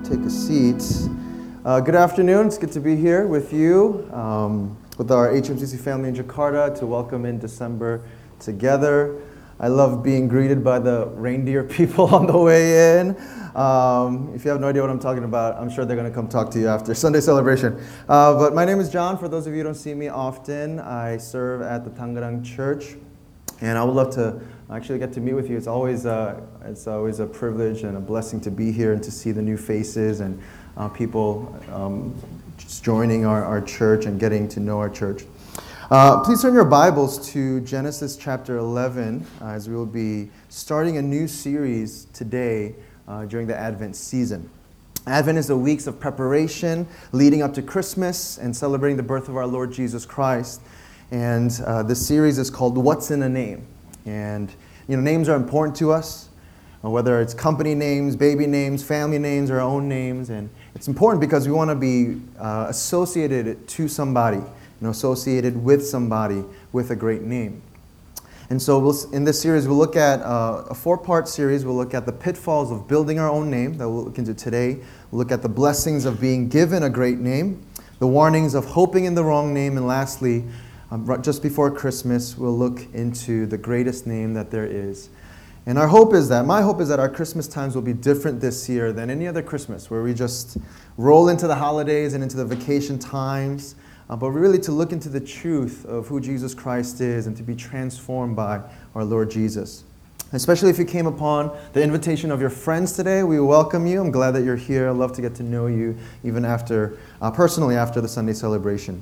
take a seat. Good afternoon. It's good to be here with you, with our HMCC family in Jakarta to welcome in December together. I love being greeted by the reindeer people on the way in. If you have no idea what I'm talking about, I'm sure they're going to come talk to you after Sunday celebration. But my name is John. For those of you who don't see me often, I serve at the Tangerang Church, and I would love to actually get to meet with you. It's always a privilege and a blessing to be here and to see the new faces and people just joining our church and getting to know our church. Please turn your Bibles to Genesis chapter 11 as we will be starting a new series today during the Advent season. Advent is the weeks of preparation leading up to Christmas and celebrating the birth of our Lord Jesus Christ. And this series is called What's in a Name? And names are important to us, whether it's company names, baby names, family names, or our own names. And it's important because we want to be associated to somebody, associated with somebody with a great name. And so in this series, we'll look at a four-part series. We'll look at the pitfalls of building our own name that we'll look into today. We'll look at the blessings of being given a great name, the warnings of hoping in the wrong name, and lastly, just before Christmas, we'll look into the greatest name that there is. And my hope is that our Christmas times will be different this year than any other Christmas, where we just roll into the holidays and into the vacation times, but really to look into the truth of who Jesus Christ is and to be transformed by our Lord Jesus. Especially if you came upon the invitation of your friends today, we welcome you. I'm glad that you're here. I'd love to get to know you even personally after the Sunday celebration.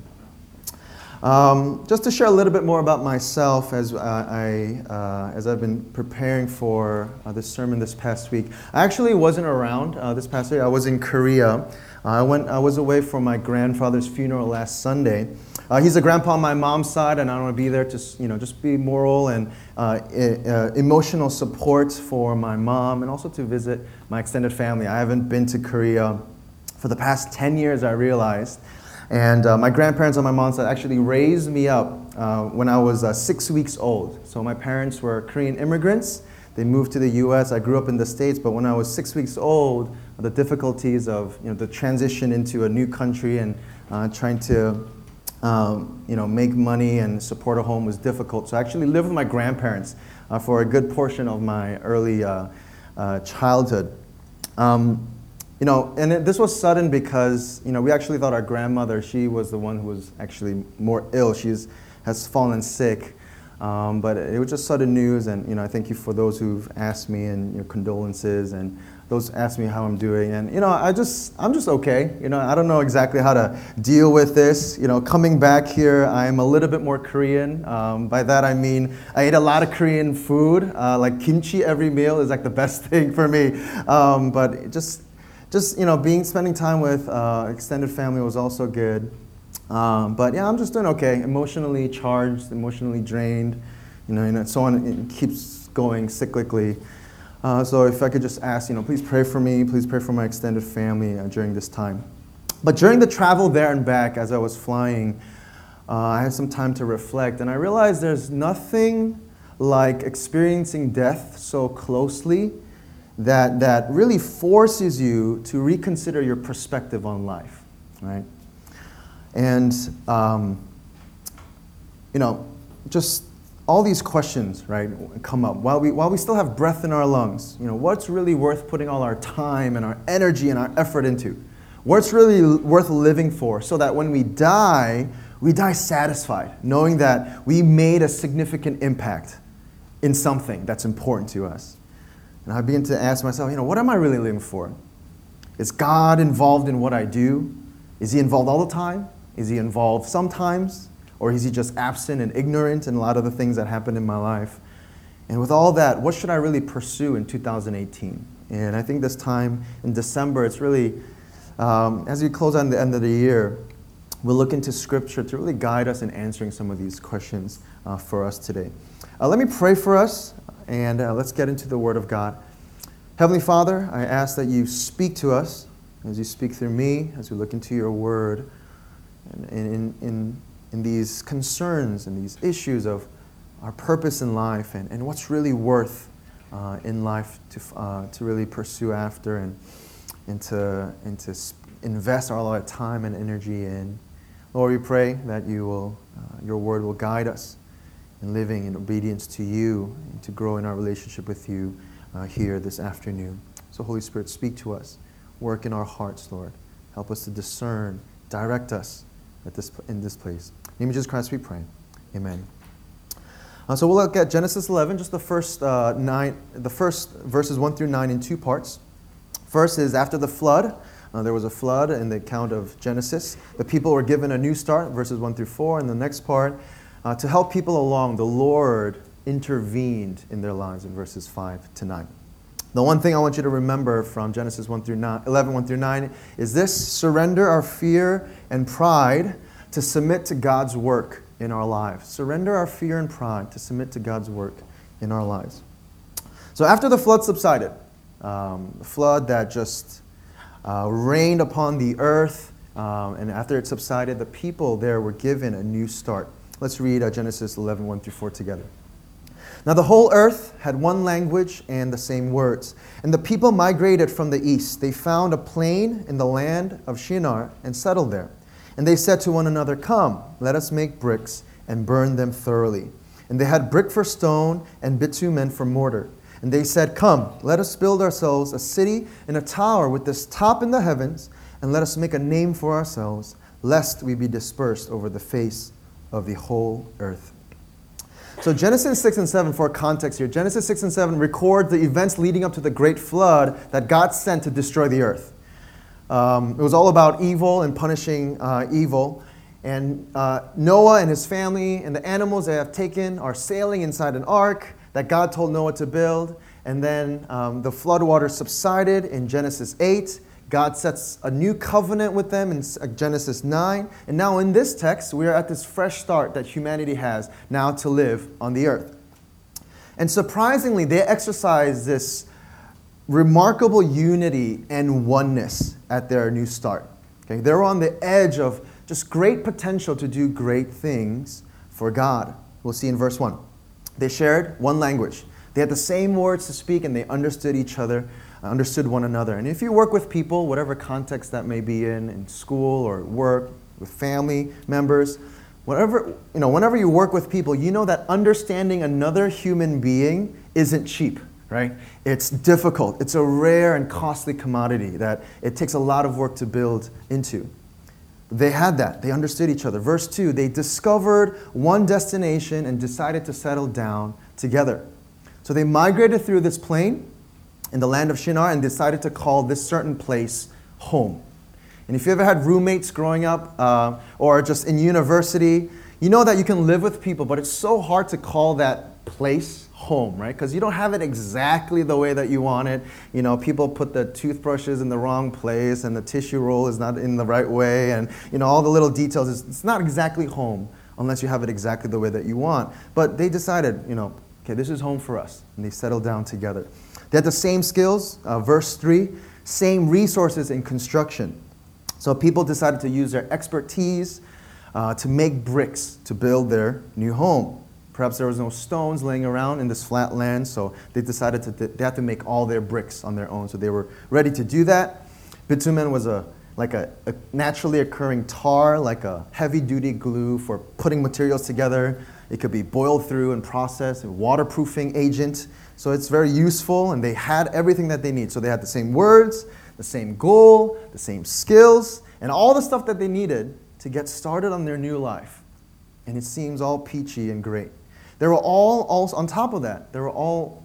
Just to share a little bit more about myself as I've been preparing for this sermon this past week. I actually wasn't around this past week. I was in Korea. I was away for my grandfather's funeral last Sunday. He's a grandpa on my mom's side, and I want to be there to just be moral and emotional support for my mom, and also to visit my extended family. I haven't been to Korea for the past 10 years, I realized. And my grandparents on my mom's side actually raised me up when I was 6 weeks old. So my parents were Korean immigrants. They moved to the U.S. I grew up in the States, but when I was 6 weeks old, the difficulties of the transition into a new country and trying to make money and support a home was difficult. So I actually lived with my grandparents for a good portion of my early childhood. This was sudden because, we actually thought our grandmother, she was the one who was actually more ill. She has fallen sick. But it was just sudden news, and, I thank you for those who've asked me and condolences, and those asked me how I'm doing. And, I'm just okay. I don't know exactly how to deal with this. Coming back here, I'm a little bit more Korean. By that I mean I ate a lot of Korean food. Like kimchi every meal is like the best thing for me. But spending time with extended family was also good. But yeah, I'm just doing okay. Emotionally charged, emotionally drained, and so on. It keeps going cyclically. So if I could just ask, please pray for me. Please pray for my extended family during this time. But during the travel there and back, as I was flying, I had some time to reflect, and I realized there's nothing like experiencing death so closely that really forces you to reconsider your perspective on life, right? And, just all these questions, right, come up. While we still have breath in our lungs, what's really worth putting all our time and our energy and our effort into? What's really worth living for so that when we die satisfied, knowing that we made a significant impact in something that's important to us. And I begin to ask myself, what am I really living for? Is God involved in what I do? Is he involved all the time? Is he involved sometimes? Or is he just absent and ignorant in a lot of the things that happen in my life? And with all that, what should I really pursue in 2018? And I think this time in December, it's really, as we close on the end of the year, we'll look into Scripture to really guide us in answering some of these questions for us today. Let me pray for us, and let's get into the Word of God. Heavenly Father, I ask that you speak to us as you speak through me, as we look into your Word, in these concerns and these issues of our purpose in life and what's really worth in life to really pursue after. And and to invest all our time and energy in. Lord, we pray that your word will guide us in living in obedience to you and to grow in our relationship with you here this afternoon. So Holy Spirit, speak to us. Work in our hearts, Lord. Help us to discern. Direct us in this place. In the name of Jesus Christ we pray. Amen. So we'll look at Genesis 11, just the first verses 1 through 9 in two parts. First is after the flood. There was a flood in the account of Genesis. The people were given a new start, verses 1 through 4. And the next part, to help people along, the Lord intervened in their lives in verses 5 to 9. The one thing I want you to remember from Genesis 11, 1 through 9, is this: surrender our fear and pride to submit to God's work in our lives. Surrender our fear and pride to submit to God's work in our lives. So after the flood subsided, the flood that just rained upon the earth, and after it subsided, the people there were given a new start. Let's read Genesis 11, 1 through 4 together. Now the whole earth had one language and the same words. And the people migrated from the east. They found a plain in the land of Shinar and settled there. And they said to one another, "Come, let us make bricks and burn them thoroughly." And they had brick for stone and bitumen for mortar. And they said, "Come, let us build ourselves a city and a tower with this top in the heavens, and let us make a name for ourselves, lest we be dispersed over the face of the whole earth." So Genesis 6 and 7, for context here, Genesis 6 and 7 record the events leading up to the great flood that God sent to destroy the earth. It was all about evil and punishing evil. And Noah and his family and the animals they have taken are sailing inside an ark that God told Noah to build. And then the flood waters subsided in Genesis 8. God sets a new covenant with them in Genesis 9. And now in this text, we are at this fresh start that humanity has now to live on the earth. And surprisingly, they exercise this remarkable unity and oneness at their new start. Okay? They're on the edge of just great potential to do great things for God. We'll see in verse 1. They shared one language. They had the same words to speak, and they understood each other, understood one another. And if you work with people, whatever context that may be in school or work, with family members, whenever you work with people, you know that understanding another human being isn't cheap, right? It's difficult. It's a rare and costly commodity that it takes a lot of work to build into. They had that. They understood each other. Verse 2, they discovered one destination and decided to settle down together. So they migrated through this plain in the land of Shinar and decided to call this certain place home. And if you ever had roommates growing up or just in university, you know that you can live with people, but it's so hard to call that place home, right? Because you don't have it exactly the way that you want it. You know, people put the toothbrushes in the wrong place and the tissue roll is not in the right way, and all the little details. It's not exactly home unless you have it exactly the way that you want. But they decided, okay, this is home for us, and they settled down together. They had the same skills, verse 3, same resources in construction. So people decided to use their expertise to make bricks to build their new home. Perhaps there was no stones laying around in this flat land, so they decided they had to make all their bricks on their own. So they were ready to do that. Bitumen was like a naturally occurring tar, like a heavy-duty glue for putting materials together. It could be boiled through and processed, a waterproofing agent. So it's very useful, and they had everything that they need. So they had the same words, the same goal, the same skills, and all the stuff that they needed to get started on their new life. And it seems all peachy and great. They were all also, on top of that, all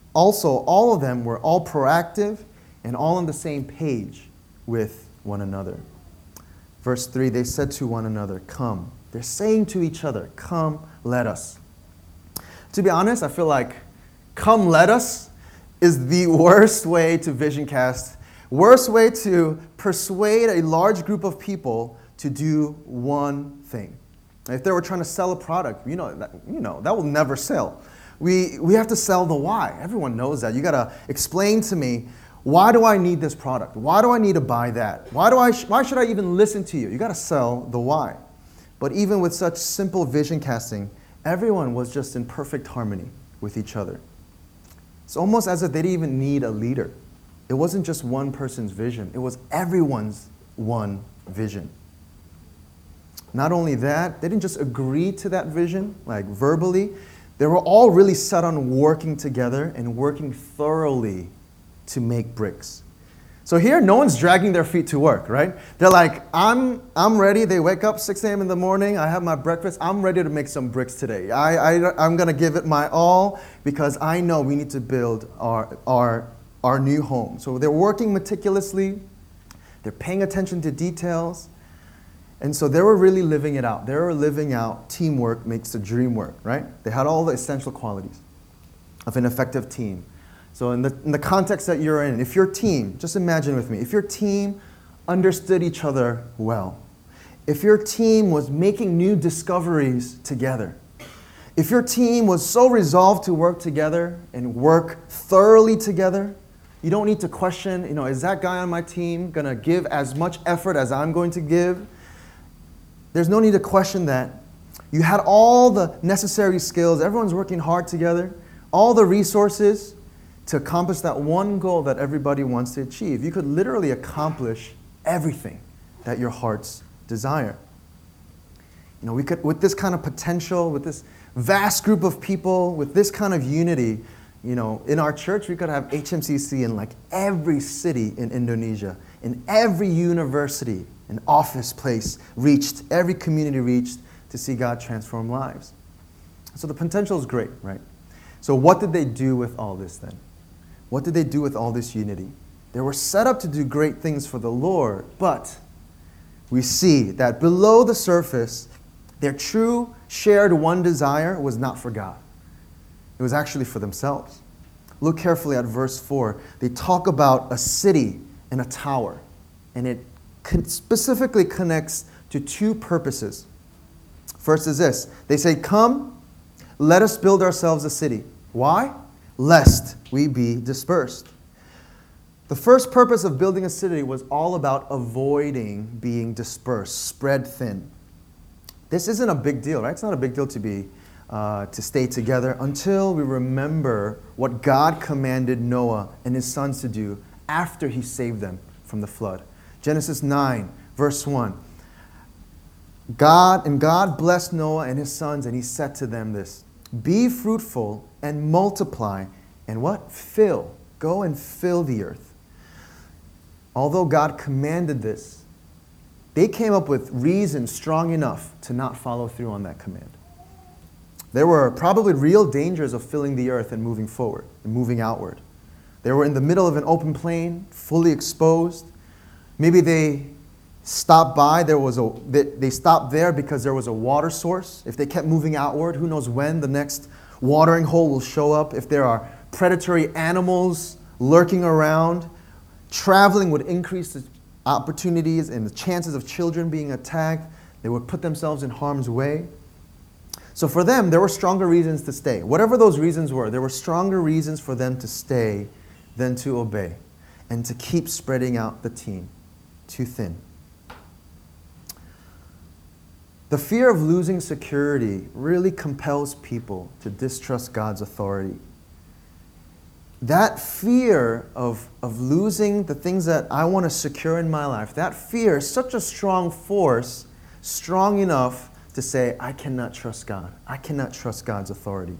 of them were all proactive and all on the same page with one another. Verse 3, they said to one another, "Come." They're saying to each other, "Come, let us." To be honest, I feel like "come, let us" is the worst way to vision cast, worst way to persuade a large group of people to do one thing. If they were trying to sell a product, that will never sell. We have to sell the why. Everyone knows that. You got to explain to me, why do I need this product? Why do I need to buy that? Why should I even listen to you? You got to sell the why. But even with such simple vision casting, everyone was just in perfect harmony with each other. It's almost as if they didn't even need a leader. It wasn't just one person's vision. It was everyone's one vision. Not only that, they didn't just agree to that vision, like verbally. They were all really set on working together and working thoroughly to make bricks. So here, no one's dragging their feet to work, right? They're like, I'm ready. They wake up 6 a.m. in the morning. I have my breakfast. I'm ready to make some bricks today. I'm going to give it my all because I know we need to build our new home. So they're working meticulously. They're paying attention to details. And so they were really living it out. They were living out teamwork makes the dream work, right? They had all the essential qualities of an effective team. So in the context that you're in, if your team, just imagine with me, if your team understood each other well, if your team was making new discoveries together, if your team was so resolved to work together and work thoroughly together, you don't need to question, is that guy on my team going to give as much effort as I'm going to give? There's no need to question that. You had all the necessary skills. Everyone's working hard together. All the resources to accomplish that one goal that everybody wants to achieve. You could literally accomplish everything that your hearts desire. We could, with this kind of potential, with this vast group of people, with this kind of unity, in our church, we could have HMCC in like every city in Indonesia, in every university, an office place reached, every community reached to see God transform lives. So the potential is great, right? So what did they do with all this then? What did they do with all this unity? They were set up to do great things for the Lord, but we see that below the surface, their true shared one desire was not for God. It was actually for themselves. Look carefully at verse 4. They talk about a city and a tower, and it specifically connects to two purposes. First is this. They say, "Come, let us build ourselves a city." Why? Lest we be dispersed. The first purpose of building a city was all about avoiding being dispersed, spread thin. This isn't a big deal, right? It's not a big deal to stay together until we remember what God commanded Noah and his sons to do after he saved them from the flood. Genesis 9, verse 1. God blessed Noah and his sons, and he said to them this, "Be fruitful and multiply, and what? Fill. Go and fill the earth." Although God commanded this, they came up with reasons strong enough to not follow through on that command. There were probably real dangers of filling the earth and moving forward, and moving outward. They were in the middle of an open plain, fully exposed. Maybe they stopped by. They stopped there because there was a water source. If they kept moving outward, who knows when the next watering hole will show up. If there are predatory animals lurking around, traveling would increase the opportunities and the chances of children being attacked. They would put themselves in harm's way. So for them, there were stronger reasons to stay. Whatever those reasons were, there were stronger reasons for them to stay than to obey and to keep spreading out the team too thin. The fear of losing security really compels people to distrust God's authority. That fear of losing the things that I want to secure in my life, that fear is such a strong force, strong enough to say, I cannot trust God. I cannot trust God's authority.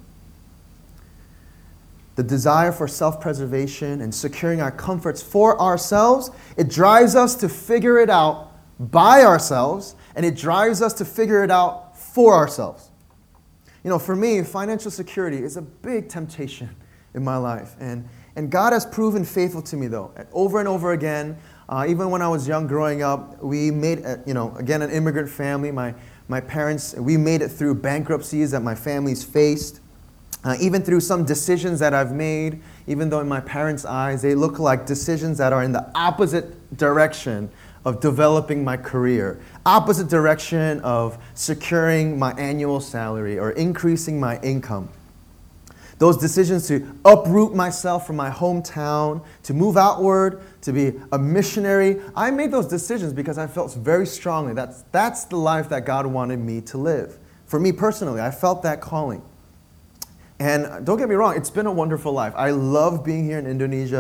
The desire for self-preservation and securing our comforts for ourselves, it drives us to figure it out by ourselves, and it drives us to figure it out for ourselves. For me, financial security is a big temptation in my life. And God has proven faithful to me, though, over and over again. Even when I was young growing up, we made, again, an immigrant family. My parents, we made it through bankruptcies that my families faced. Even through some decisions that I've made, even though in my parents' eyes, they look like decisions that are in the opposite direction of developing my career, opposite direction of securing my annual salary or increasing my income. Those decisions to uproot myself from my hometown, to move outward, to be a missionary, I made those decisions because I felt very strongly that's the life that God wanted me to live. For me personally, I felt that calling. And don't get me wrong, it's been a wonderful life. I love being here in Indonesia.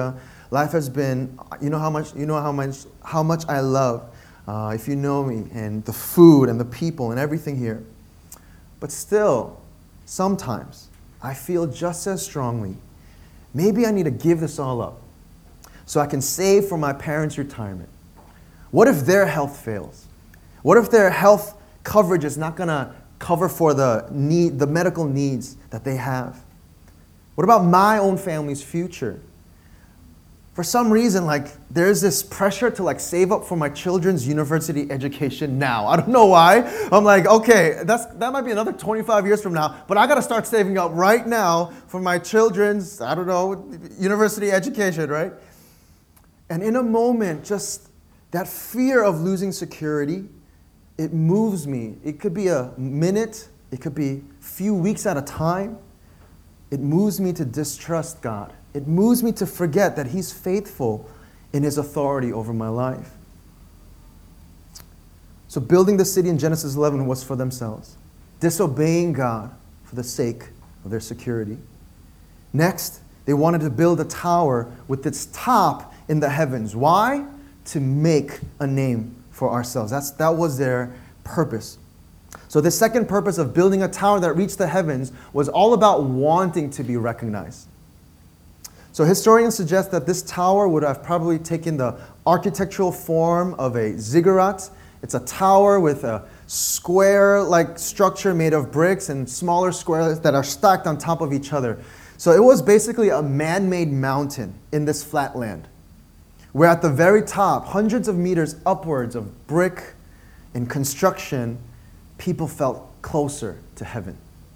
Life has been, how much I love, if you know me, and the food and the people and everything here. But still, sometimes I feel just as strongly, maybe I need to give this all up so I can save for my parents' retirement. What if their health fails? What if their health coverage is not going to cover for the medical needs that they have? What about my own family's future? For some reason, there's this pressure to save up for my children's university education now. I don't know why. I'm like, okay, that might be another 25 years from now, but I got to start saving up right now for my children's, university education, right? And in a moment, just that fear of losing security, it moves me. It could be a minute. It could be a few weeks at a time. It moves me to distrust God. It moves me to forget that He's faithful in His authority over my life. So building the city in Genesis 11 was for themselves, disobeying God for the sake of their security. Next, they wanted to build a tower with its top in the heavens. Why? To make a name for ourselves. That was their purpose. So the second purpose of building a tower that reached the heavens was all about wanting to be recognized. So historians suggest that this tower would have probably taken the architectural form of a ziggurat. It's a tower with a square-like structure made of bricks and smaller squares that are stacked on top of each other. So it was basically a man-made mountain in this flat land, where at the very top, hundreds of meters upwards of brick and construction, people felt closer to heaven.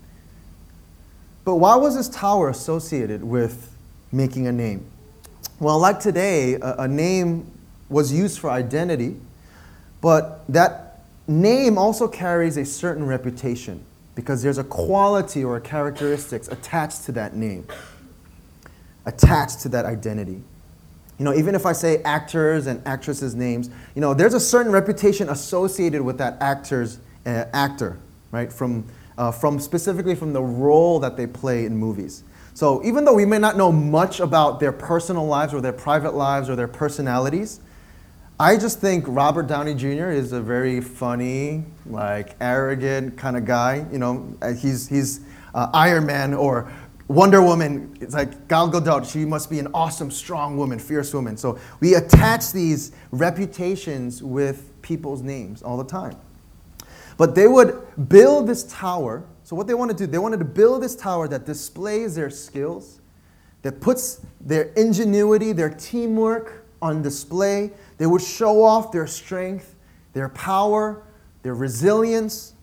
But why was this tower associated with making a name? Well, like today, a name was used for identity, but that name also carries a certain reputation because there's a quality or a characteristics attached to that name, attached to that identity. Even if I say actors and actresses' names, there's a certain reputation associated with that actor, right? From specifically from the role that they play in movies. So even though we may not know much about their personal lives or their private lives or their personalities, I just think Robert Downey Jr. is a very funny, arrogant kind of guy. He's Iron Man or Wonder Woman. It's like Gal Gadot. She must be an awesome, strong woman, fierce woman. So we attach these reputations with people's names all the time. But they would build this tower. So what they wanted to do, they wanted to build this tower that displays their skills, that puts their ingenuity, their teamwork on display. They would show off their strength, their power, their resilience.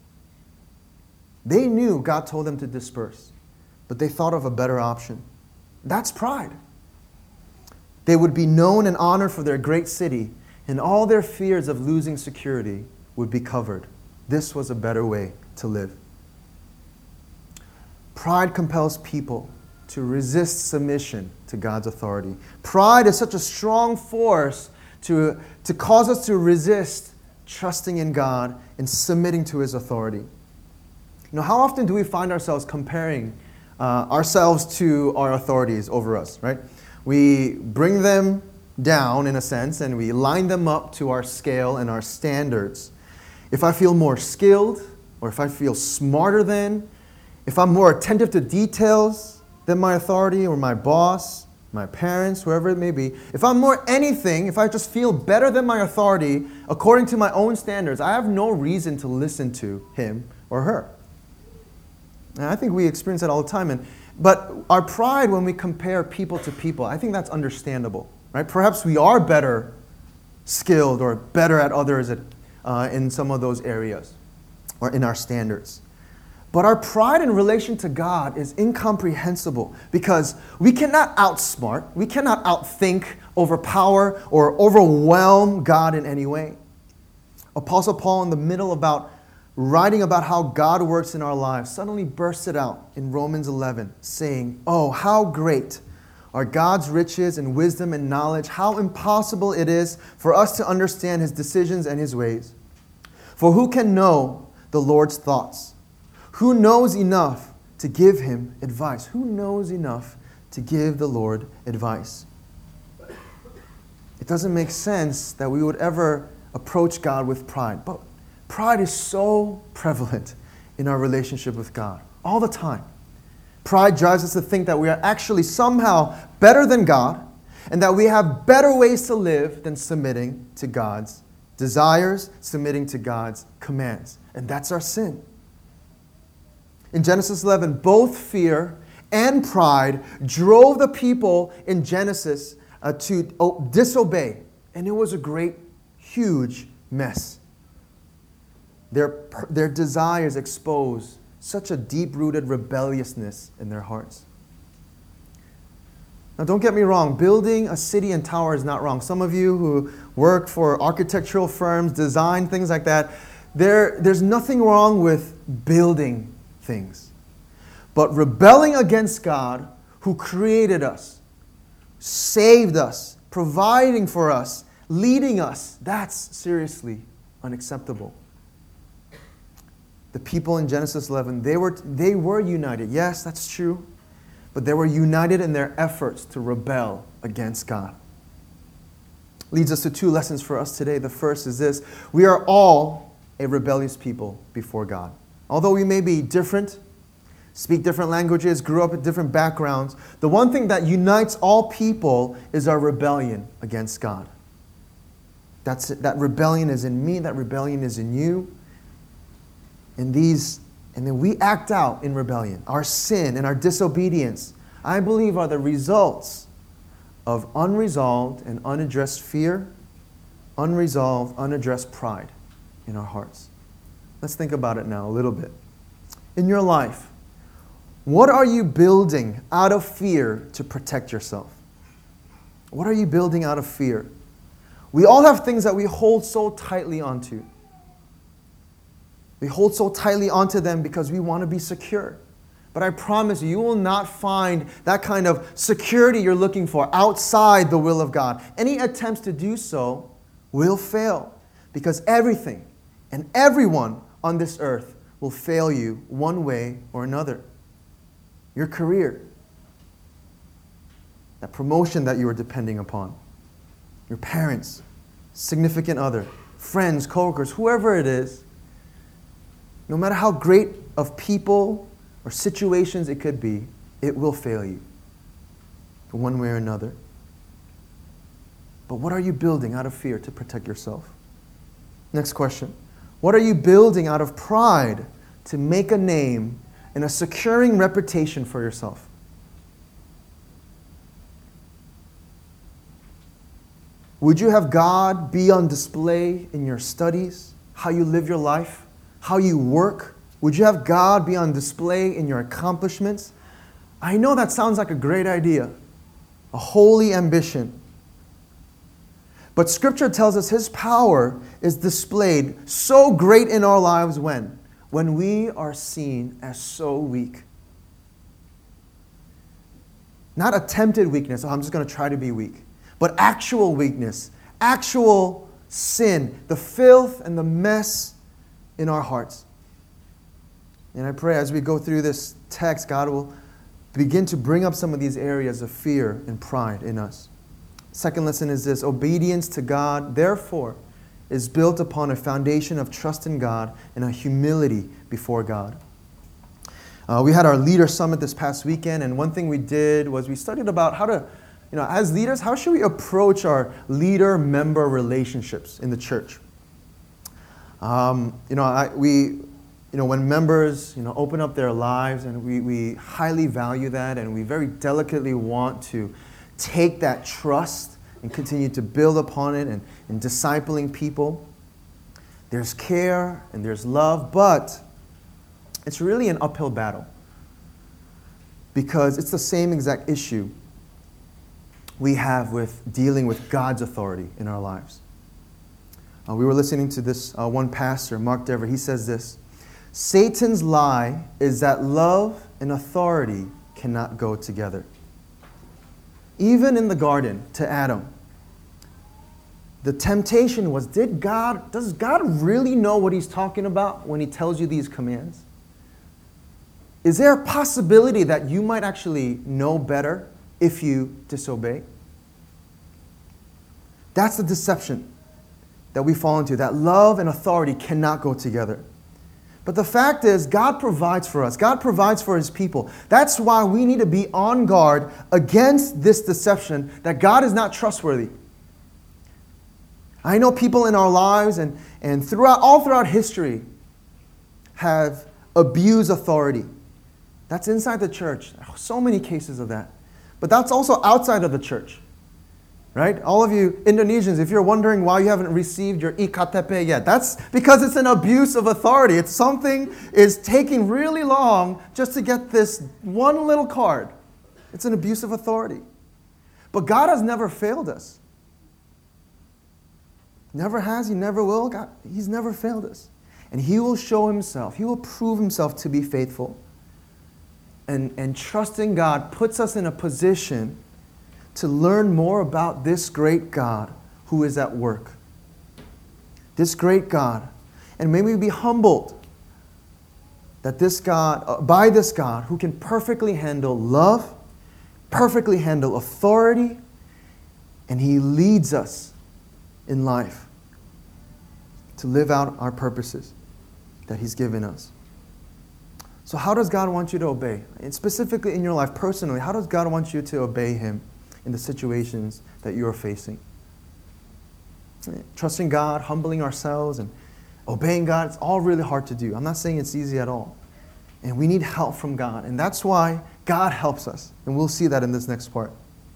They knew God told them to disperse, but they thought of a better option. That's pride. They would be known and honored for their great city, and all their fears of losing security would be covered. This was a better way to live. Pride compels people to resist submission to God's authority. Pride is such a strong force to cause us to resist trusting in God and submitting to His authority. How often do we find ourselves comparing ourselves to our authorities over us, right? We bring them down in a sense and we line them up to our scale and our standards. If I feel more skilled or if I feel smarter than, if I'm more attentive to details than my authority or my boss, my parents, whoever it may be, if I'm more anything, if I just feel better than my authority according to my own standards, I have no reason to listen to him or her. And I think we experience that all the time. But our pride when we compare people to people, I think that's understandable, right? Perhaps we are better skilled or better at others in some of those areas or in our standards. But our pride in relation to God is incomprehensible because we cannot outsmart, we cannot outthink, overpower, or overwhelm God in any way. Apostle Paul, in the middle about writing about how God works in our lives, suddenly bursted out in Romans 11, saying, "Oh, how great are God's riches and wisdom and knowledge, how impossible it is for us to understand His decisions and His ways. For who can know the Lord's thoughts? Who knows enough to give Him advice?" Who knows enough to give the Lord advice? It doesn't make sense that we would ever approach God with pride. But pride is so prevalent in our relationship with God all the time. Pride drives us to think that we are actually somehow better than God and that we have better ways to live than submitting to God's desires, submitting to God's commands. And that's our sin. In Genesis 11, both fear and pride drove the people in Genesis to disobey. And it was a great, huge mess. Their desires exposed such a deep-rooted rebelliousness in their hearts. Now, don't get me wrong. Building a city and tower is not wrong. Some of you who work for architectural firms, design, things like that, there's nothing wrong with building things. But rebelling against God, who created us, saved us, providing for us, leading us, that's seriously unacceptable. The people in Genesis 11, they were united. Yes, that's true. But they were united in their efforts to rebel against God. Leads us to two lessons for us today. The first is this: we are all a rebellious people before God. Although we may be different, speak different languages, grew up in different backgrounds, the one thing that unites all people is our rebellion against God. That's it. That rebellion is in me, that rebellion is in you. And then we act out in rebellion. Our sin and our disobedience, I believe, are the results of unresolved and unaddressed fear, unresolved, unaddressed pride in our hearts. Let's think about it now a little bit. In your life, what are you building out of fear to protect yourself? What are you building out of fear? We all have things that we hold so tightly onto. We hold so tightly onto them because we want to be secure. But I promise you, you will not find that kind of security you're looking for outside the will of God. Any attempts to do so will fail because everything and everyone on this earth will fail you one way or another. Your career, that promotion that you are depending upon, your parents, significant other, friends, coworkers, whoever it is, no matter how great of people or situations it could be, it will fail you one way or another. But what are you building out of fear to protect yourself? Next question. What are you building out of pride to make a name and a securing reputation for yourself? Would you have God be on display in your studies, how you live your life, how you work? Would you have God be on display in your accomplishments? I know that sounds like a great idea, a holy ambition. But Scripture tells us His power is displayed so great in our lives when we are seen as so weak. Not attempted weakness, I'm just going to try to be weak, but actual weakness, actual sin, the filth and the mess in our hearts. And I pray as we go through this text, God will begin to bring up some of these areas of fear and pride in us. Second lesson is this: obedience to God, therefore, is built upon a foundation of trust in God and a humility before God. We had our leader summit this past weekend, and one thing we did was we studied about how to, as leaders, how should we approach our leader-member relationships in the church? When members, open up their lives, and we highly value that, and we very delicately want to take that trust and continue to build upon it and discipling people. There's care and there's love, but it's really an uphill battle because it's the same exact issue we have with dealing with God's authority in our lives. We were listening to this one pastor, Mark Dever. He says this: Satan's lie is that love and authority cannot go together. Even in the garden to Adam, the temptation was, does God really know what He's talking about when He tells you these commands? Is there a possibility that you might actually know better if you disobey? That's the deception that we fall into, that love and authority cannot go together. But the fact is, God provides for us. God provides for His people. That's why we need to be on guard against this deception that God is not trustworthy. I know people in our lives and all throughout history have abused authority. That's inside the church. So many cases of that. But that's also outside of the church. Right? All of you Indonesians, if you're wondering why you haven't received your iktp yet, that's because it's an abuse of authority. It's something is taking really long just to get this one little card. It's an abuse of authority. But God has never failed us. Never has, He never will. God, He's never failed us. And He will show Himself. He will prove Himself to be faithful. And trusting God puts us in a position to learn more about this great God who is at work. This great God. And may we be humbled that this God, by this God who can perfectly handle love, perfectly handle authority, and He leads us in life to live out our purposes that He's given us. So how does God want you to obey? And specifically in your life, personally, how does God want you to obey Him in the situations that you are facing? Trusting God, humbling ourselves, and obeying God, it's all really hard to do. I'm not saying it's easy at all. And we need help from God. And that's why God helps us. And we'll see that in this next part.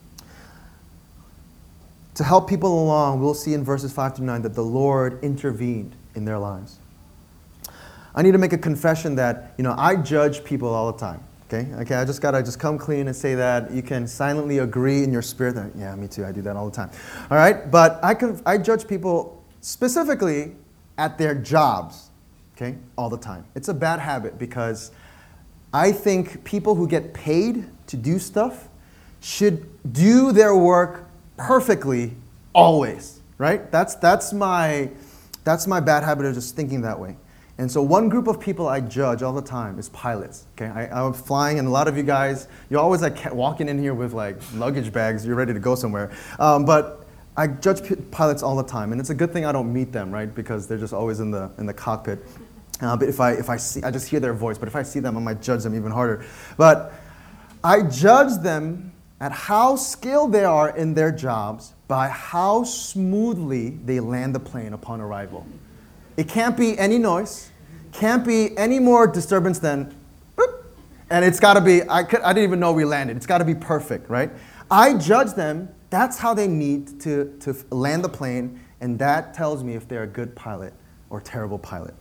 To help people along, we'll see in verses 5 to 9 that the Lord intervened in their lives. I need to make a confession that, I judge people all the time. Okay, I just gotta come clean and say that. You can silently agree in your spirit that, yeah, me too, I do that all the time. All right, but I judge people specifically at their jobs, okay, all the time. It's a bad habit because I think people who get paid to do stuff should do their work perfectly always, right? That's my bad habit of just thinking that way. And so one group of people I judge all the time is pilots. Okay, I'm flying, and a lot of you guys, you're always like walking in here with like luggage bags. You're ready to go somewhere. But I judge pilots all the time, and it's a good thing I don't meet them, right? Because they're just always in the cockpit. But if I see, I just hear their voice. But if I see them, I might judge them even harder. But I judge them at how skilled they are in their jobs by how smoothly they land the plane upon arrival. It can't be any noise, can't be any more disturbance than boop, and it's got to be, I didn't even know we landed. It's got to be perfect, right? I judge them, that's how they need to land the plane, and that tells me if they're a good pilot or terrible pilot.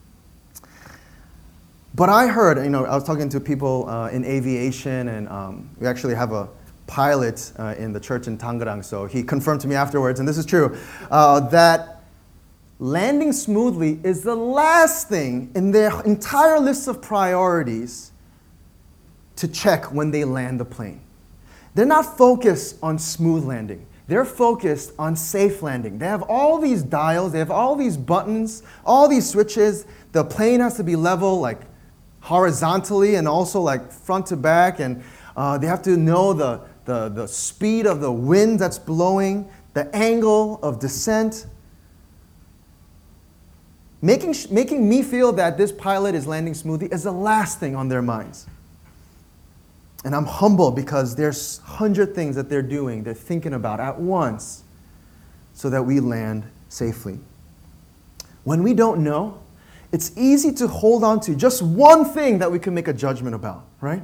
But I heard, I was talking to people in aviation, and we actually have a pilot in the church in Tangerang, so he confirmed to me afterwards, and this is true, that landing smoothly is the last thing in their entire list of priorities to check when they land the plane. They're not focused on smooth landing. They're focused on safe landing. They have all these dials, they have all these buttons, all these switches. The plane has to be level, like horizontally and also like front to back, and they have to know the speed of the wind that's blowing, the angle of descent. Making me feel that this pilot is landing smoothly is the last thing on their minds. And I'm humble because there's 100 things that they're doing, they're thinking about at once so that we land safely. When we don't know, it's easy to hold on to just one thing that we can make a judgment about, right?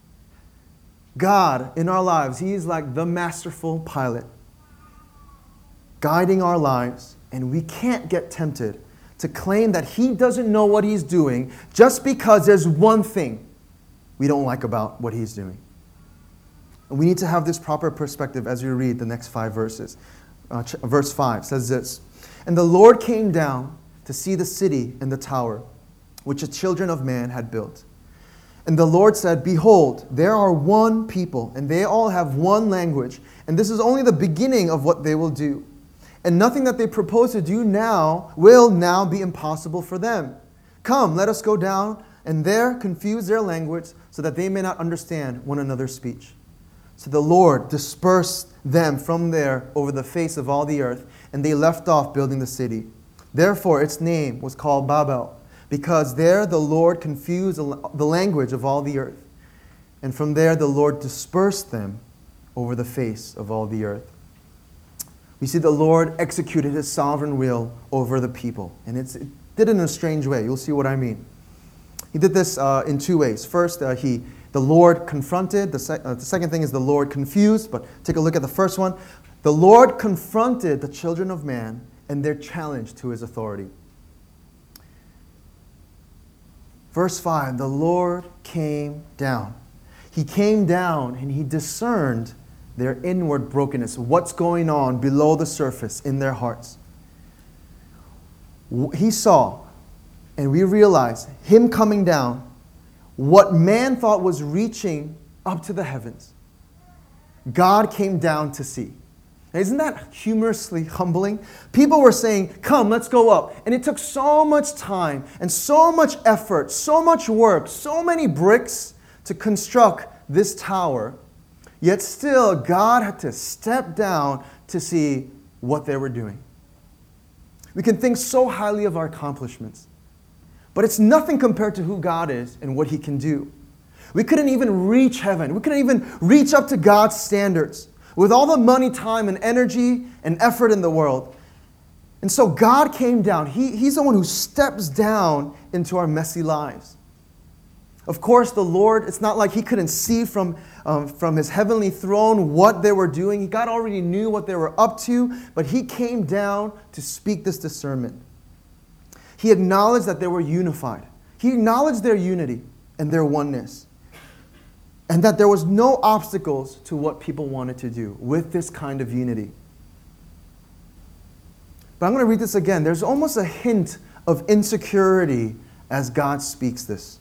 God in our lives, He is like the masterful pilot guiding our lives, and we can't get tempted to claim that He doesn't know what He's doing just because there's one thing we don't like about what He's doing. And we need to have this proper perspective as we read the next 5 verses. Verse 5 says this, "And the Lord came down to see the city and the tower, which the children of man had built. And the Lord said, Behold, there are one people, and they all have one language, and this is only the beginning of what they will do. And nothing that they propose to do now will now be impossible for them. Come, let us go down and there confuse their language so that they may not understand one another's speech." So the Lord dispersed them from there over the face of all the earth, and they left off building the city. Therefore its name was called Babel, because there the Lord confused the language of all the earth. And from there the Lord dispersed them over the face of all the earth. We see the Lord executed His sovereign will over the people. And it did it in a strange way. You'll see what I mean. He did this in two ways. First, the Lord confronted. The second thing is the Lord confused. But take a look at the first one. The Lord confronted the children of man and their challenge to His authority. Verse 5, the Lord came down. He came down and He discerned their inward brokenness, what's going on below the surface in their hearts. He saw, and we realize, Him coming down, what man thought was reaching up to the heavens. God came down to see. Now, isn't that humorously humbling? People were saying, come, let's go up. And it took so much time and so much effort, so much work, so many bricks to construct this tower. Yet still, God had to step down to see what they were doing. We can think so highly of our accomplishments, but it's nothing compared to who God is and what He can do. We couldn't even reach heaven. We couldn't even reach up to God's standards with all the money, time, and energy and effort in the world. And so God came down. He's the one who steps down into our messy lives. Of course, the Lord, it's not like He couldn't see from His heavenly throne what they were doing. God already knew what they were up to, but He came down to speak this discernment. He acknowledged that they were unified. He acknowledged their unity and their oneness, and that there was no obstacles to what people wanted to do with this kind of unity. But I'm going to read this again. There's almost a hint of insecurity as God speaks this.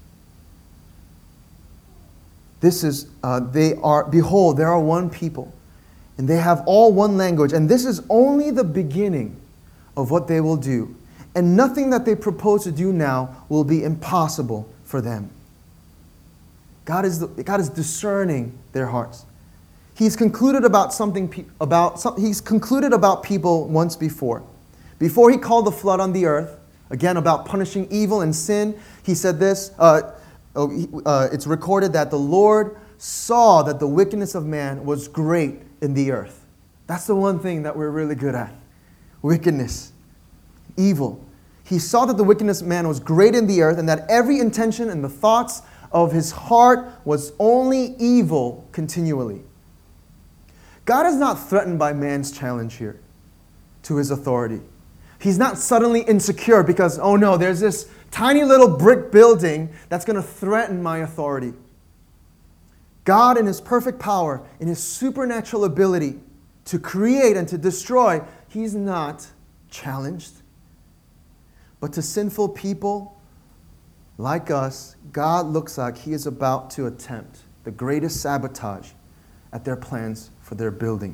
This is, behold, there are one people, and they have all one language, and this is only the beginning of what they will do. And nothing that they propose to do now will be impossible for them. God is discerning their hearts. He's concluded about He's concluded about people once before. Before He called the flood on the earth, again about punishing evil and sin, He said this. It's recorded that the Lord saw that the wickedness of man was great in the earth. That's the one thing that we're really good at. Wickedness. Evil. He saw that the wickedness of man was great in the earth, and that every intention and the thoughts of his heart was only evil continually. God is not threatened by man's challenge here to His authority. He's not suddenly insecure because, oh no, there's this tiny little brick building that's going to threaten my authority. God, in His perfect power, in His supernatural ability to create and to destroy, He's not challenged. But to sinful people like us, God looks like He is about to attempt the greatest sabotage at their plans for their building.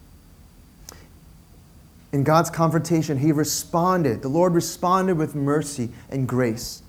In God's confrontation, the Lord responded with mercy and grace.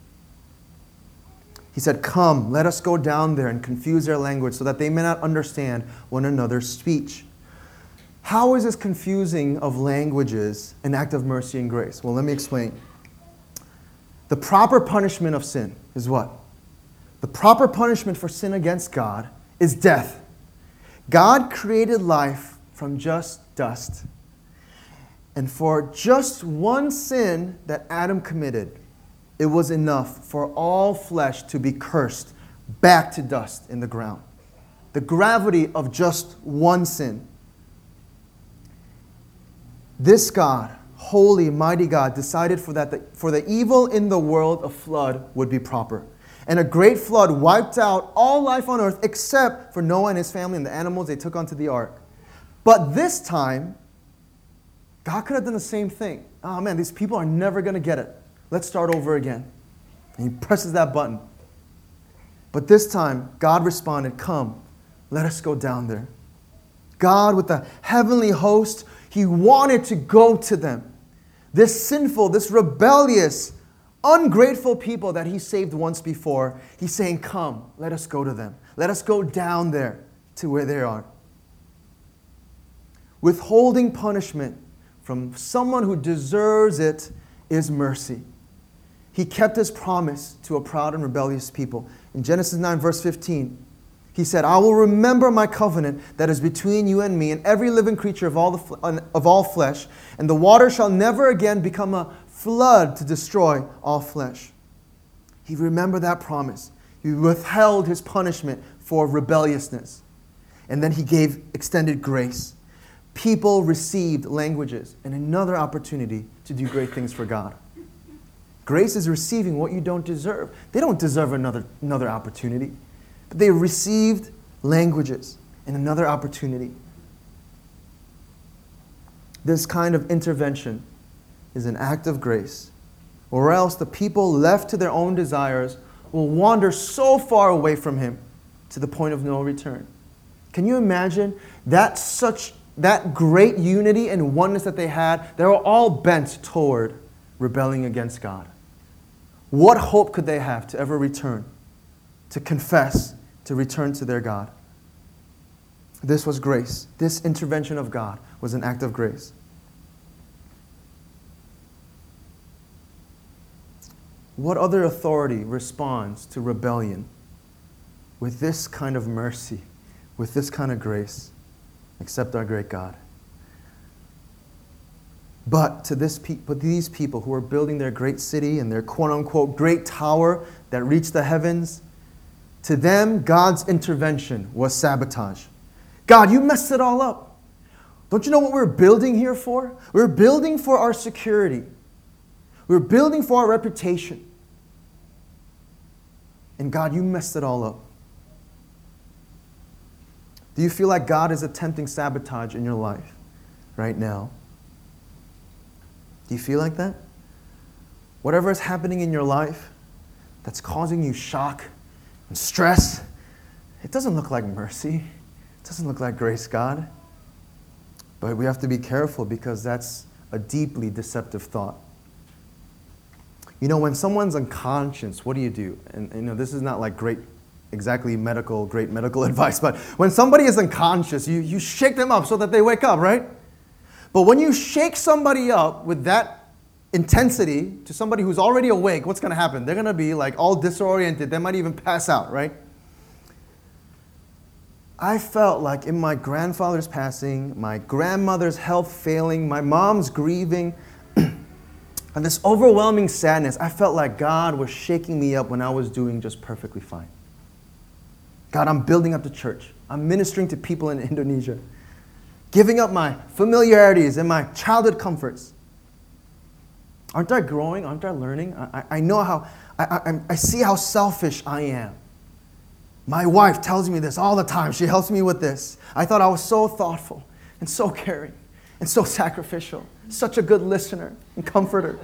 He said, come, let us go down there and confuse their language so that they may not understand one another's speech. How is this confusing of languages an act of mercy and grace? Well, let me explain. The proper punishment of sin is what? The proper punishment for sin against God is death. God created life from just dust. And for just one sin that Adam committed, it was enough for all flesh to be cursed back to dust in the ground. The gravity of just one sin. This God, holy, mighty God, decided for the evil in the world, a flood would be proper. And a great flood wiped out all life on earth except for Noah and his family and the animals they took onto the ark. But this time, God could have done the same thing. Oh man, these people are never going to get it. Let's start over again. And He presses that button. But this time, God responded, come, let us go down there. God, with the heavenly host, He wanted to go to them. This sinful, this rebellious, ungrateful people that He saved once before, He's saying, come, let us go to them. Let us go down there. to where they are. Withholding punishment from someone who deserves it is mercy. He kept his promise to a proud and rebellious people. In Genesis 9, verse 15, he said, I will remember my covenant that is between you and me and every living creature of all flesh, and the water shall never again become a flood to destroy all flesh. He remembered that promise. He withheld his punishment for rebelliousness. And then he gave extended grace. People received languages and another opportunity to do great things for God. Grace is receiving what you don't deserve. They don't deserve another opportunity. But they received languages and another opportunity. This kind of intervention is an act of grace, or else the people left to their own desires will wander so far away from Him to the point of no return. Can you imagine that great unity and oneness that they had? They were all bent toward rebelling against God. What hope could they have to ever return, to confess, to return to their God? This was grace. This intervention of God was an act of grace. What other authority responds to rebellion with this kind of mercy, with this kind of grace, except our great God? But these people who are building their great city and their quote-unquote great tower that reached the heavens, to them, God's intervention was sabotage. God, you messed it all up. Don't you know what we're building here for? We're building for our security. We're building for our reputation. And God, you messed it all up. Do you feel like God is attempting sabotage in your life right now? Do you feel like that? Whatever is happening in your life that's causing you shock and stress, it doesn't look like mercy. It doesn't look like grace, God. But we have to be careful because that's a deeply deceptive thought. You know, when someone's unconscious, what do? And you know, this is not like great medical advice, but when somebody is unconscious, you shake them up so that they wake up, right? But when you shake somebody up with that intensity to somebody who's already awake, what's going to happen? They're going to be like all disoriented. They might even pass out, right? I felt like in my grandfather's passing, my grandmother's health failing, my mom's grieving, and this overwhelming sadness, I felt like God was shaking me up when I was doing just perfectly fine. God, I'm building up the church. I'm ministering to people in Indonesia. Giving up my familiarities and my childhood comforts. Aren't I growing? Aren't I learning? I know how, I see how selfish I am. My wife tells me this all the time. She helps me with this. I thought I was so thoughtful and so caring and so sacrificial. Such a good listener and comforter.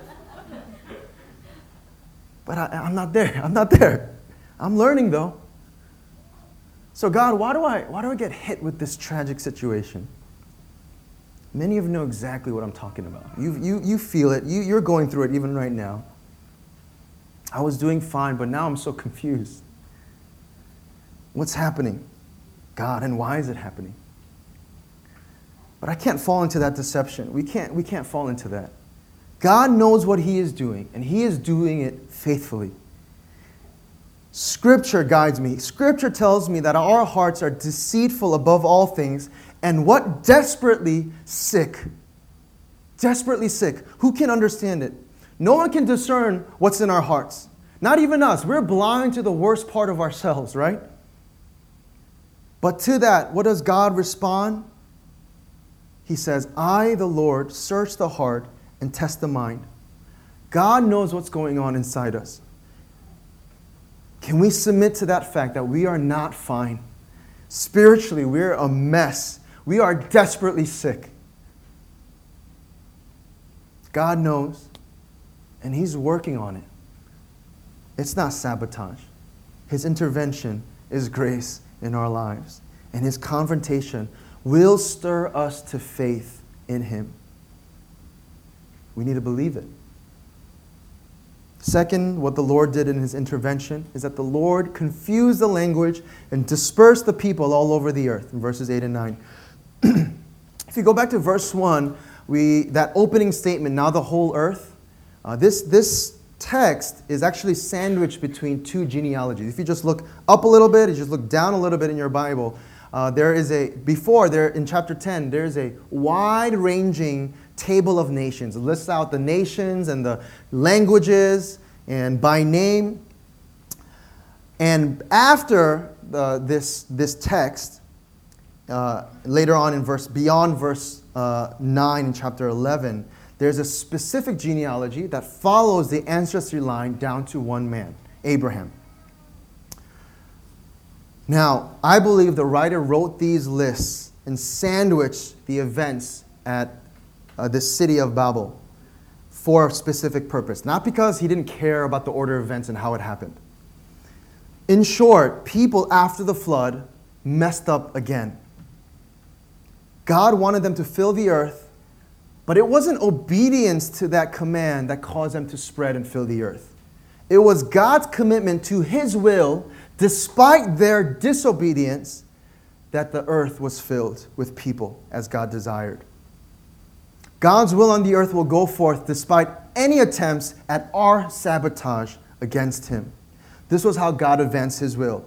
But I'm not there. I'm not there. I'm learning though. So God, why do I get hit with this tragic situation? Many of you know exactly what I'm talking about. You feel it. You're going through it even right now. I was doing fine, but now I'm so confused. What's happening? God, and why is it happening? But I can't fall into that deception. We can't fall into that. God knows what He is doing, and He is doing it faithfully. Scripture guides me. Scripture tells me that our hearts are deceitful above all things, and what? Desperately sick. Desperately sick. Who can understand it? No one can discern what's in our hearts. Not even us. We're blind to the worst part of ourselves, right? But to that, what does God respond? He says, I, the Lord, search the heart and test the mind. God knows what's going on inside us. Can we submit to that fact that we are not fine? Spiritually, we're a mess. We are desperately sick. God knows, and He's working on it. It's not sabotage. His intervention is grace in our lives, and His confrontation will stir us to faith in Him. We need to believe it. Second, what the Lord did in his intervention is that the Lord confused the language and dispersed the people all over the earth, in verses 8 and 9. If you go back to verse 1, that opening statement, now the whole earth, this text is actually sandwiched between two genealogies. If you just look up a little bit, you just look down a little bit in your Bible, in chapter 10, there is a wide-ranging table of nations. It lists out the nations and the languages and by name. And after this text, later on in beyond verse 9 in chapter 11, there's a specific genealogy that follows the ancestry line down to one man, Abraham. Now, I believe the writer wrote these lists and sandwiched the events at the city of Babel for a specific purpose. Not because he didn't care about the order of events and how it happened. In short, people after the flood messed up again. God wanted them to fill the earth, but it wasn't obedience to that command that caused them to spread and fill the earth. It was God's commitment to his will, despite their disobedience, that the earth was filled with people as God desired. God's will on the earth will go forth despite any attempts at our sabotage against him. This was how God advanced his will.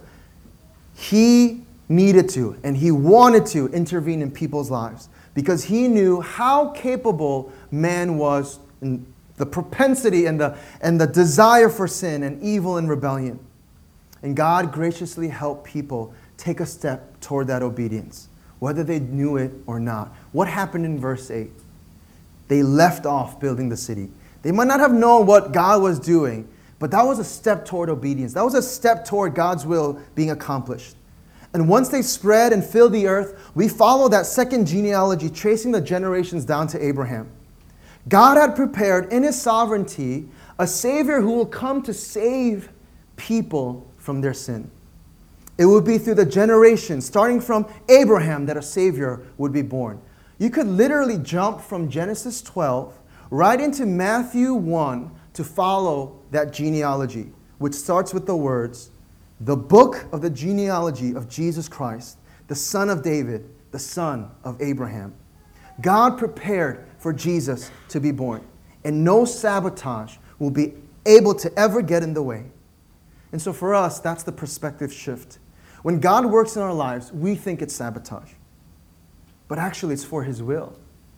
He needed to, and he wanted to intervene in people's lives because he knew how capable man was in the propensity and the desire for sin and evil and rebellion. And God graciously helped people take a step toward that obedience, whether they knew it or not. What happened in verse 8? They left off building the city. They might not have known what God was doing, but that was a step toward obedience. That was a step toward God's will being accomplished. And once they spread and filled the earth, we follow that second genealogy, tracing the generations down to Abraham. God had prepared in his sovereignty a Savior who will come to save people from their sin. It would be through the generations, starting from Abraham, that a Savior would be born. You could literally jump from Genesis 12 right into Matthew 1 to follow that genealogy, which starts with the words, the book of the genealogy of Jesus Christ, the son of David, the son of Abraham. God prepared for Jesus to be born, and no sabotage will be able to ever get in the way. And so for us, that's the perspective shift. When God works in our lives, we think it's sabotage. But actually, it's for his will.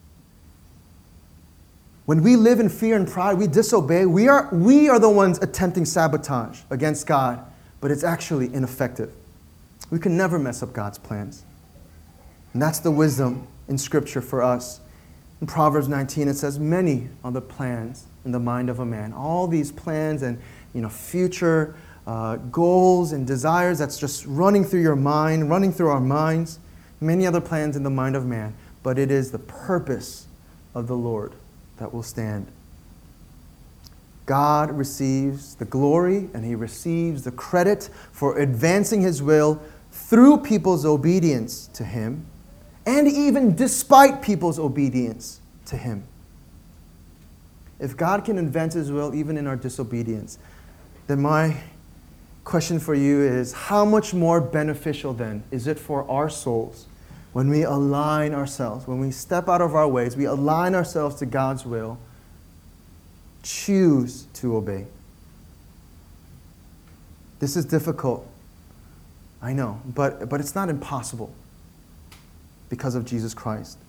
When we live in fear and pride, we disobey, we are the ones attempting sabotage against God, but it's actually ineffective. We can never mess up God's plans. And that's the wisdom in Scripture for us. In Proverbs 19, it says, many are the plans in the mind of a man. All these plans and future goals and desires that's just running through your mind, running through our minds. Many other plans in the mind of man, but it is the purpose of the Lord that will stand. God receives the glory and he receives the credit for advancing his will through people's obedience to him, and even despite people's obedience to him. If God can advance his will even in our disobedience, then my question for you is, how much more beneficial then is it for our souls when we align ourselves, when we step out of our ways, we align ourselves to God's will, choose to obey? This is difficult, I know, but it's not impossible because of Jesus Christ.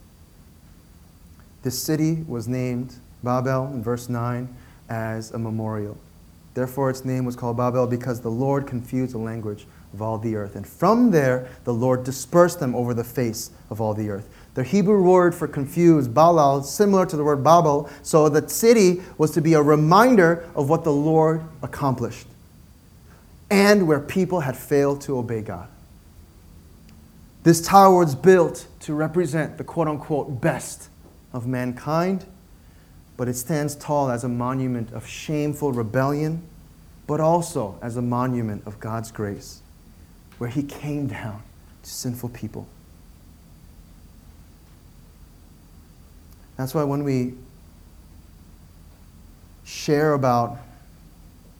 This city was named Babel in verse 9 as a memorial. Therefore, its name was called Babel because the Lord confused the language of all the earth. And from there, the Lord dispersed them over the face of all the earth. The Hebrew word for confused, balal, similar to the word Babel. So the city was to be a reminder of what the Lord accomplished and where people had failed to obey God. This tower was built to represent the quote-unquote best of mankind, but it stands tall as a monument of shameful rebellion, but also as a monument of God's grace, where he came down to sinful people. That's why when we share about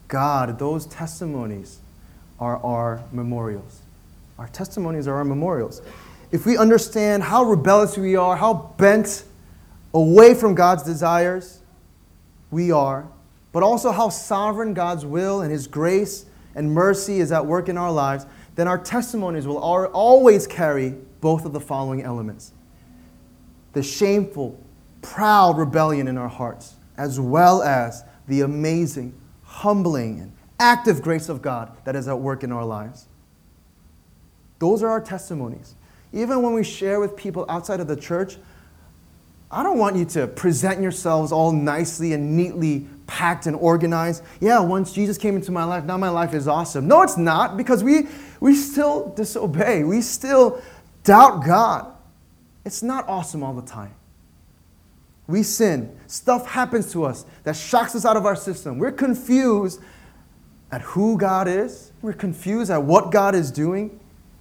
God, those testimonies are our memorials. Our testimonies are our memorials. If we understand how rebellious we are, how bent away from God's desires we are, but also how sovereign God's will and His grace and mercy is at work in our lives, then our testimonies will always carry both of the following elements: the shameful, proud rebellion in our hearts, as well as the amazing, humbling, and active grace of God that is at work in our lives. Those are our testimonies. Even when we share with people outside of the church, I don't want you to present yourselves all nicely and neatly packed and organized. Yeah, once Jesus came into my life, now my life is awesome. No, it's not, because we still disobey. We still doubt God. It's not awesome all the time. We sin. Stuff happens to us that shocks us out of our system. We're confused at who God is. We're confused at what God is doing.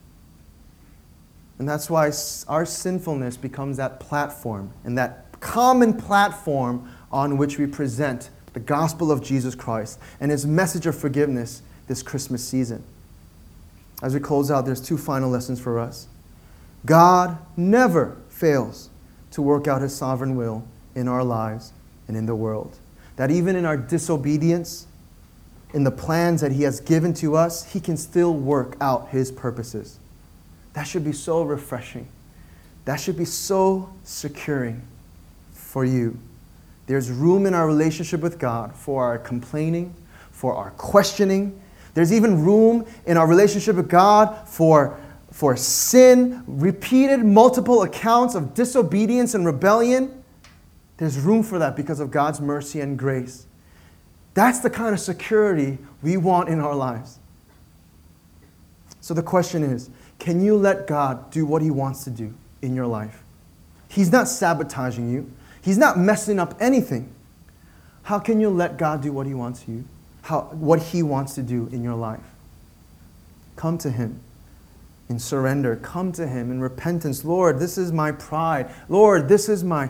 And that's why our sinfulness becomes that platform, and that common platform on which we present the gospel of Jesus Christ and His message of forgiveness this Christmas season. As we close out, there's two final lessons for us. God never fails to work out His sovereign will in our lives and in the world. That even in our disobedience, in the plans that He has given to us, He can still work out His purposes. That should be so refreshing. That should be so securing for you. There's room in our relationship with God for our complaining, for our questioning. There's even room in our relationship with God for sin, repeated multiple accounts of disobedience and rebellion. There's room for that because of God's mercy and grace. That's the kind of security we want in our lives. So the question is, can you let God do what He wants to do in your life? He's not sabotaging you. He's not messing up anything. How can you let God do what He wants to do in your life? Come to Him in surrender. Come to Him in repentance. Lord, this is my pride. Lord, this is my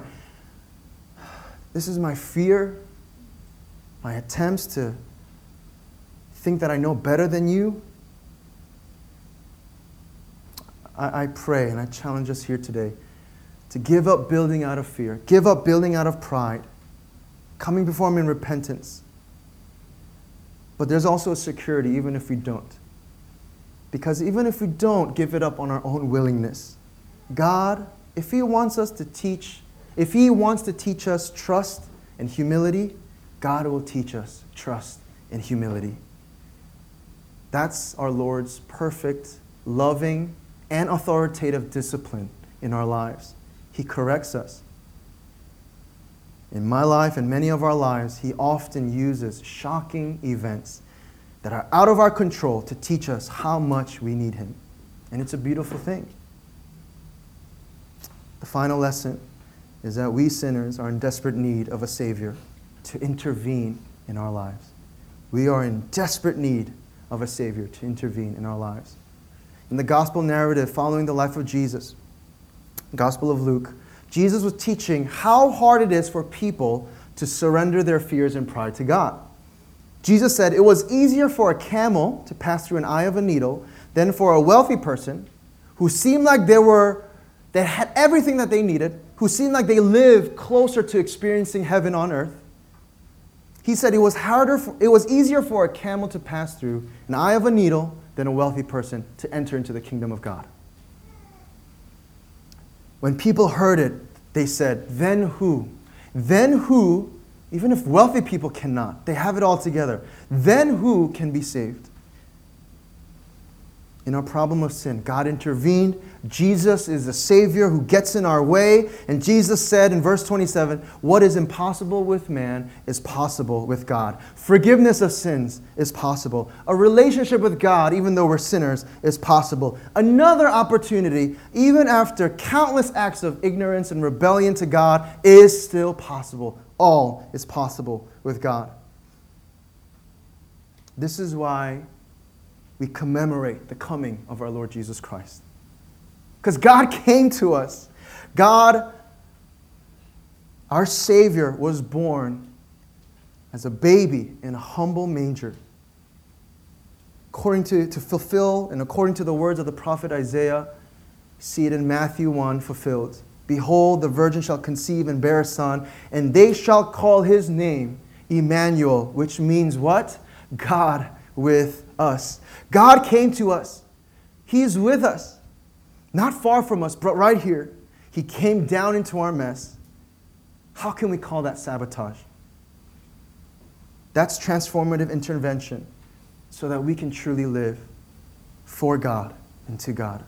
fear, my attempts to think that I know better than you. I pray and I challenge us here today to give up building out of fear, give up building out of pride, coming before Him in repentance. But there's also a security even if we don't. Because even if we don't give it up on our own willingness, God, if He wants to teach us trust and humility, God will teach us trust and humility. That's our Lord's perfect, loving, and authoritative discipline in our lives. He corrects us. In my life and many of our lives, He often uses shocking events that are out of our control to teach us how much we need Him. And it's a beautiful thing. The final lesson is that we sinners are in desperate need of a Savior to intervene in our lives. We are in desperate need of a Savior to intervene in our lives. In the gospel narrative following the life of Jesus, Gospel of Luke, Jesus was teaching how hard it is for people to surrender their fears and pride to God. Jesus said it was easier for a camel to pass through an eye of a needle than for a wealthy person who seemed like they had everything that they needed, who seemed like they lived closer to experiencing heaven on earth. He said it was easier for a camel to pass through an eye of a needle than a wealthy person to enter into the kingdom of God. When people heard it, they said, then who? Then who, even if wealthy people cannot, they have it all together, then who can be saved? In our problem of sin, God intervened. Jesus is the Savior who gets in our way. And Jesus said in verse 27, what is impossible with man is possible with God. Forgiveness of sins is possible. A relationship with God, even though we're sinners, is possible. Another opportunity, even after countless acts of ignorance and rebellion to God, is still possible. All is possible with God. This is why we commemorate the coming of our Lord Jesus Christ. Because God came to us. God, our Savior, was born as a baby in a humble manger according to fulfill and according to the words of the prophet Isaiah. See it in Matthew 1 fulfilled. Behold, the virgin shall conceive and bear a son, and they shall call his name Emmanuel, which means what? God with us. God came to us. He is with us. Not far from us, but right here. He came down into our mess. How can we call that sabotage? That's transformative intervention so that we can truly live for God and to God.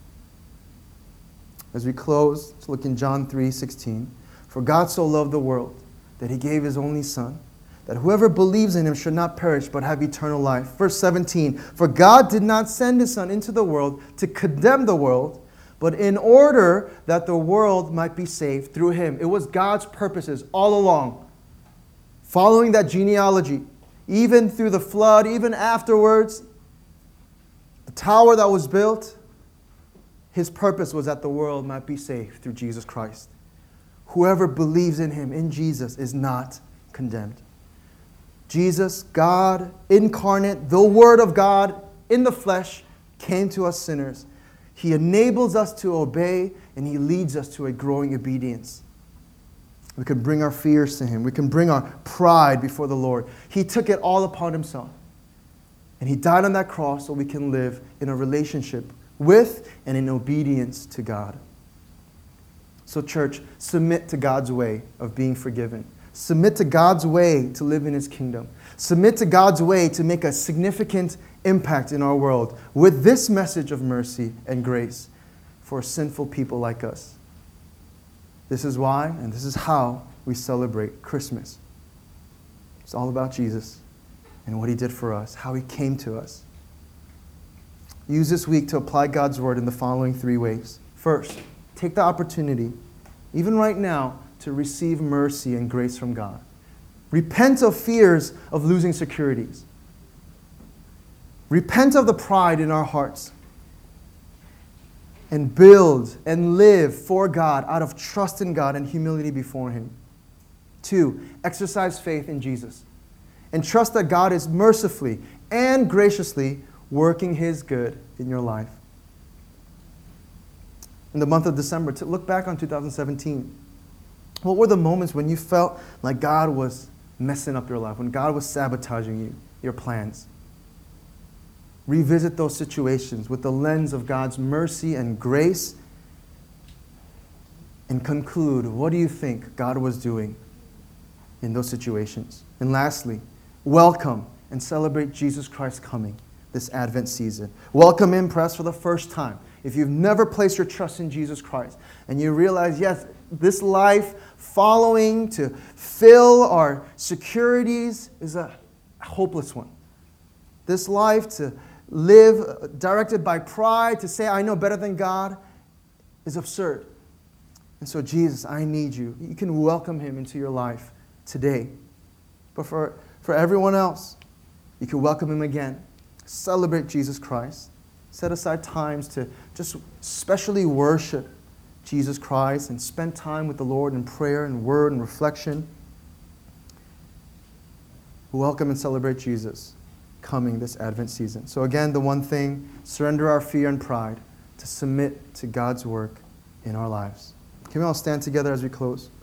As we close, let's look in John 3:16. For God so loved the world that he gave his only Son, that whoever believes in him should not perish but have eternal life. Verse 17. For God did not send his Son into the world to condemn the world, but in order that the world might be saved through him. It was God's purposes all along. Following that genealogy, even through the flood, even afterwards, the tower that was built, his purpose was that the world might be saved through Jesus Christ. Whoever believes in him, in Jesus, is not condemned. Jesus, God incarnate, the Word of God in the flesh, came to us sinners. He enables us to obey, and he leads us to a growing obedience. We can bring our fears to him. We can bring our pride before the Lord. He took it all upon himself. And he died on that cross so we can live in a relationship with and in obedience to God. So church, submit to God's way of being forgiven. Submit to God's way to live in his kingdom. Submit to God's way to make a significant impact in our world with this message of mercy and grace for sinful people like us. This is why and this is how we celebrate Christmas. It's all about Jesus and what he did for us, how he came to us. Use this week to apply God's word in the following 3 ways. First, take the opportunity, even right now, to receive mercy and grace from God. Repent of fears of losing securities. Repent of the pride in our hearts. And build and live for God out of trust in God and humility before him. 2, exercise faith in Jesus. And trust that God is mercifully and graciously working his good in your life. In the month of December, to look back on 2017. What were the moments when you felt like God was messing up your life, when God was sabotaging you, your plans? Revisit those situations with the lens of God's mercy and grace and conclude, what do you think God was doing in those situations? And lastly, welcome and celebrate Jesus Christ's coming this Advent season. Welcome him perhaps for the first time. If you've never placed your trust in Jesus Christ and you realize, yes, this life following to fill our securities is a hopeless one. This life to live directed by pride, to say I know better than God, is absurd. And so Jesus, I need you. You can welcome him into your life today. But for everyone else, you can welcome him again. Celebrate Jesus Christ. Set aside times to just specially worship Jesus Christ and spend time with the Lord in prayer and word and reflection. Welcome and celebrate Jesus coming this Advent season. So again, the one thing, surrender our fear and pride to submit to God's work in our lives. Can we all stand together as we close?